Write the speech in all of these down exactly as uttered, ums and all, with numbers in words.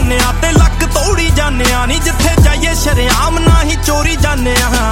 ਜਾਂਦੇ ਆ ਤੇ ਲੱਕ ਤੋੜੀ ਜਾਂਦੇ ਆ ਨੀ ਜਿੱਥੇ ਜਾਈਏ ਸ਼ਰੇਆਮ ਨਾ ਹੀ ਚੋਰੀ ਜਾਂਦੇ ਆ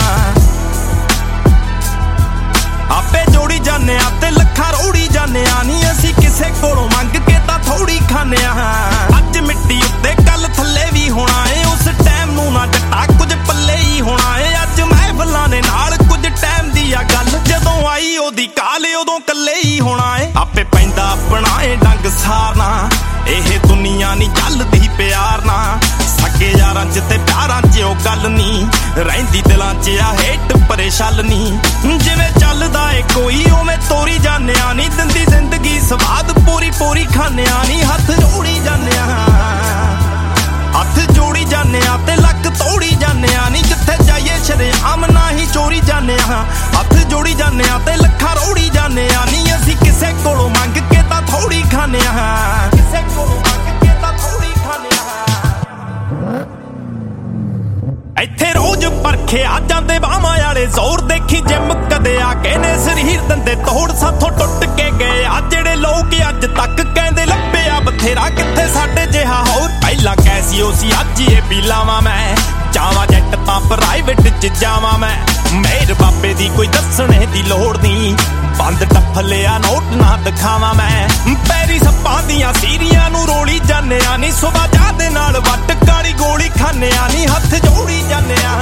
ਆਪੇ ਜੋੜੀ ਜਾਂਦੇ ਆ ਤੇ ਲੱਖਾਂ ਰੋੜੀ ਜਾਂਦੇ ਆ ਨੀ ਅਸੀਂ ਕਿਸੇ ਕੋਲੋਂ ਮੰਗ ਕੇ ਤਾਂ ਥੋੜੀ ਖਾਂਦੇ ਆ ਅੱਜ ਮਿੱਟੀ ਉੱਤੇ ਕੱਲ ਥੱਲੇ ਵੀ ਹੋਣਾ ਏ ਉਸ ਟਾਈਮ ਨੂੰ ਨਾ ਜੱਟਾ ਕੁਝ ਪੱਲੇ ਹੀ ਹੋਣਾ ਏ ਅੱਜ ਮਹਿਫਲਾਂ ਦੇ ਨਾਲ ਕੁਝ ਟਾਈਮ ਦੀ ਆ ਗੱਲ ਜਦੋਂ ਆਈ ਉਹਦੀ ਕਾਲ ਉਦੋਂ ਕੱਲੇ ਹੀ ਹੋਣਾ ਏ ਆਪੇ ਪੈਂਦਾ ਆਪਣਾ ਏ ਡੰਗ ਸਾਰਨਾ ਇਹ ਦੁਨੀਆ ਨਹੀਂ ਚੱਲਦੀ ਪਿਆਰ ਨਾ ਸਕੇ ਯਾਰਾਂ ਚ ਤੇ ਪਿਆਰਾਂ ਚ ਉਹ ਗੱਲ ਨਹੀਂ ਰਹਿੰਦੀ ਦਿਲਾਂ ਚ ਆ ਹੇਟ ਪਰੇਸ਼ਾਨ ਨਹੀਂ ਜਿਵੇਂ ਚੱਲਦਾ ਏ ਕੋਈ ਉਵੇਂ ਤੋਰੀ ਜਾਂਦਿਆਂ ਨਹੀਂ ਦਿੰਦੀ ਜ਼ਿੰਦਗੀ ਸਵਾਦ ਪੂਰੀ ਪੂਰੀ ਖਾਂਦਿਆਂ ਨਹੀਂ ਹੱਥ ਜੋੜੀ ਜਾਂਦਿਆਂ ਹੱਥ ਜੋੜੀ ਜਾਂਦਿਆਂ ਤੇ ਲੱਕ ਤੋੜੀ ਜਾਂਦਿਆਂ ਨਹੀਂ ਜਿੱਥੇ ਜਾਈਏ ਸ਼ਰੇਆਮ ਨਾ ਹੀ ਚੋਰੀ ਜਾਂਦਿਆਂ ਹੱਥ ਜੋੜੀ ਜਾਂਦਿਆਂ ਤੇ ਲੱਖਾਂ ਰੋੜੀ ਜਾਂਦਿਆਂ ਨਹੀਂ ਅਸੀਂ ਕਿਸੇ ਕੋਲੋਂ ਮੰਗ ਕੇ ਤਾਂ ਥੋੜੀ ਖਾਂਦਿਆਂ ਕਿਸੇ ਕੋਲੋਂ ਮੰਗ ਕੇ ਤਾਂ ਥੋੜੀ ਖਾਂਦਿਆਂ ਇੱਥੇ ਰੋਜ਼ ਪਰਖਿਆ ਜਾਂਦੇ ਬਾਹਾਂ ਵਾਲੇ ਜ਼ੋਰ ਦੇਖੀ ਜਿੰਮ ਕਦੇ ਆ ਕੇ ਨੇ ਸਰੀਰ ਦੰਦੇ ਤੋੜ ਸਾਥੋਂ ਟੁੱਟ ਕੇ ਗਏ ਆ ਜਿਹੜੇ ਲੋਕ ਅੱਜ ਤੱਕ ਕਹਿੰਦੇ ਲੱਭਿਆ ਬਥੇਰਾ ਕਿੱਥੇ ਸਾਡੇ ਜਿਹਾ ਹੋਰ ਪਹਿਲਾਂ ਕੈਸੀਓ ਸੀ ਅੱਜ ਇਹ ਵੀ ਲਾਵਾਂ ਮੈਂ ਜਾਵਾਂ ਜੱਟ ਤਾਂ ਪ੍ਰਾਈਵੇਟ ਚ ਜਾਵਾਂ ਮੈਂ ਮੇਰ ਬਾਬੇ ਦੀ ਕੋਈ ਦੱਸਣੇ ਦੀ ਲੋੜ ਨਹੀਂ ਬੰਦ ਟੱਫਲਿਆ ਨੋਟ ਨਾ ਦਿਖਾਵਾਂ ਮੈਂ ਪੈਰੀ ਸੱਪਾਂ ਦੀਆਂ ਸੀਰੀਆਂ ਨੂੰ ਰੋਲੀ ਜਾਂਦੇ ਆ ਨੀ ਸੁਬਾ ਚਾਹ ਦੇ ਨਾਲ ਵੱਟ ਕਾਲੀ ਗੋਲੀ ਖਾਂਦੇ ਆ ਨੀ ਹੱਥ ਜੋੜੀ ਜਾਂਦੇ ਆ